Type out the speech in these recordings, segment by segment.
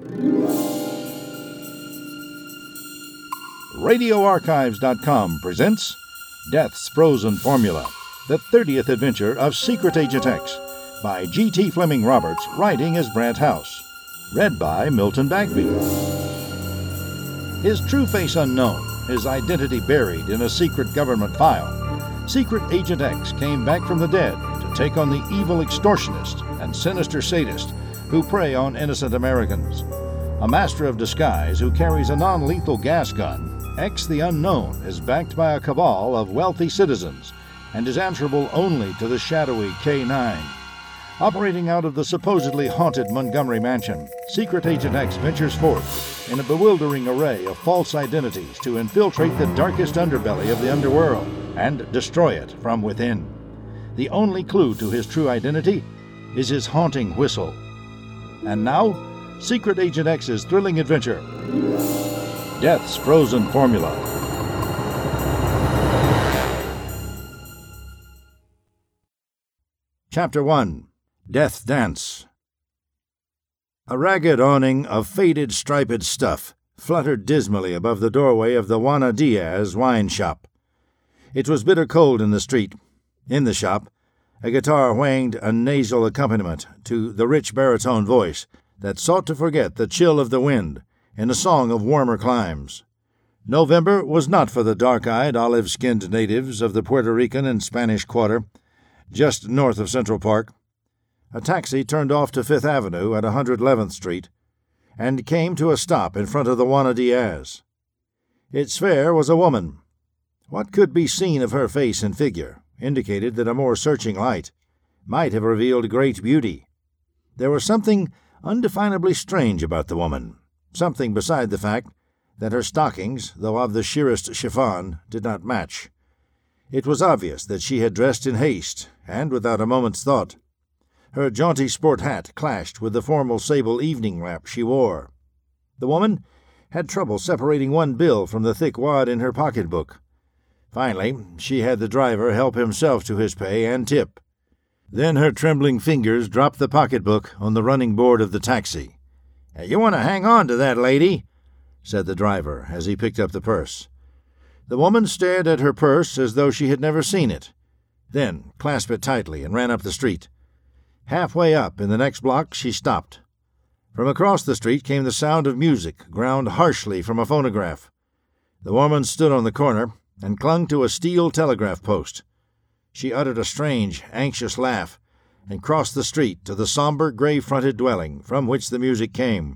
RadioArchives.com presents Death's Frozen Formula, the 30th adventure of Secret Agent X, by G.T. Fleming Roberts, writing as Brant House. Read by Milton Bagby. His true face unknown, his identity buried in a secret government file, Secret Agent X came back from the dead to take on the evil extortionist and sinister sadist who prey on innocent Americans. A master of disguise who carries a non-lethal gas gun, X the Unknown is backed by a cabal of wealthy citizens and is answerable only to the shadowy K-9. Operating out of the supposedly haunted Montgomery mansion, Secret Agent X ventures forth in a bewildering array of false identities to infiltrate the darkest underbelly of the underworld and destroy it from within. The only clue to his true identity is his haunting whistle. And now, Secret Agent X's thrilling adventure, Death's Frozen Formula. Chapter 1. Death Dance. A ragged awning of faded striped stuff fluttered dismally above the doorway of the Juana Diaz wine shop. It was bitter cold in the street. In the shop, a guitar whanged a nasal accompaniment to the rich baritone voice that sought to forget the chill of the wind in a song of warmer climes. November was not for the dark-eyed, olive-skinned natives of the Puerto Rican and Spanish Quarter, just north of Central Park. A taxi turned off to Fifth Avenue at 111th Street and came to a stop in front of the Juana Diaz. Its fare was a woman. What could be seen of her face and figure indicated that a more searching light might have revealed great beauty. There was something undefinably strange about the woman, something beside the fact that her stockings, though of the sheerest chiffon, did not match. It was obvious that she had dressed in haste and without a moment's thought. Her jaunty sport hat clashed with the formal sable evening wrap she wore. The woman had trouble separating one bill from the thick wad in her pocketbook. Finally, she had the driver help himself to his pay and tip. Then her trembling fingers dropped the pocketbook on the running board of the taxi. "You want to hang on to that, lady," said the driver as he picked up the purse. The woman stared at her purse as though she had never seen it, then clasped it tightly and ran up the street. Halfway up in the next block she stopped. From across the street came the sound of music ground harshly from a phonograph. The woman stood on the corner and clung to a steel telegraph post. She uttered a strange, anxious laugh and crossed the street to the somber, gray-fronted dwelling from which the music came.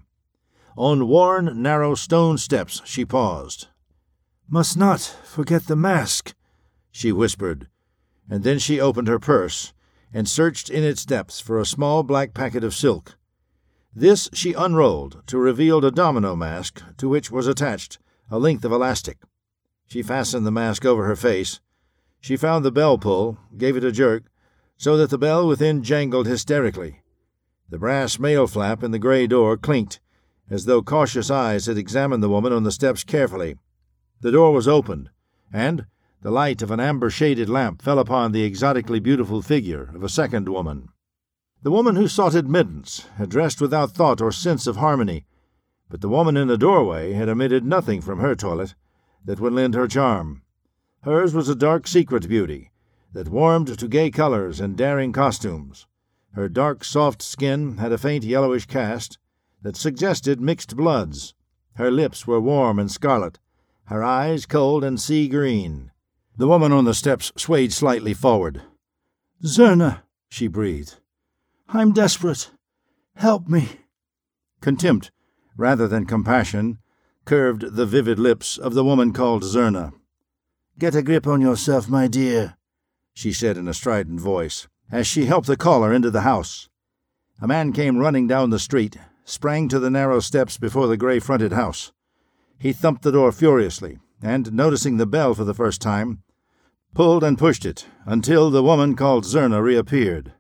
On worn, narrow stone steps she paused. "Must not forget the mask," she whispered, and then she opened her purse and searched in its depths for a small black packet of silk. This she unrolled to reveal a domino mask to which was attached a length of elastic. She fastened the mask over her face. She found the bell pull, gave it a jerk, so that the bell within jangled hysterically. The brass mail flap in the gray door clinked, as though cautious eyes had examined the woman on the steps carefully. The door was opened, and the light of an amber-shaded lamp fell upon the exotically beautiful figure of a second woman. The woman who sought admittance had dressed without thought or sense of harmony, but the woman in the doorway had omitted nothing from her toilet that would lend her charm. Hers was a dark secret beauty that warmed to gay colors and daring costumes. Her dark, soft skin had a faint yellowish cast that suggested mixed bloods. Her lips were warm and scarlet, her eyes cold and sea-green. The woman on the steps swayed slightly forward. "Zerna," she breathed. "I'm desperate. Help me." Contempt, rather than compassion, curved the vivid lips of the woman called Zerna. "Get a grip on yourself, my dear," she said in a strident voice, as she helped the caller into the house. A man came running down the street, sprang to the narrow steps before the gray-fronted house. He thumped the door furiously, and, noticing the bell for the first time, pulled and pushed it until the woman called Zerna reappeared.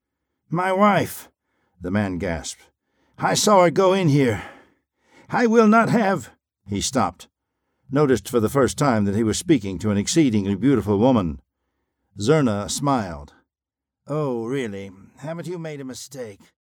"My wife," the man gasped. "I saw her go in here. I will not have—" He stopped, noticed for the first time that he was speaking to an exceedingly beautiful woman. Zerna smiled. "Oh, really? Haven't you made a mistake?"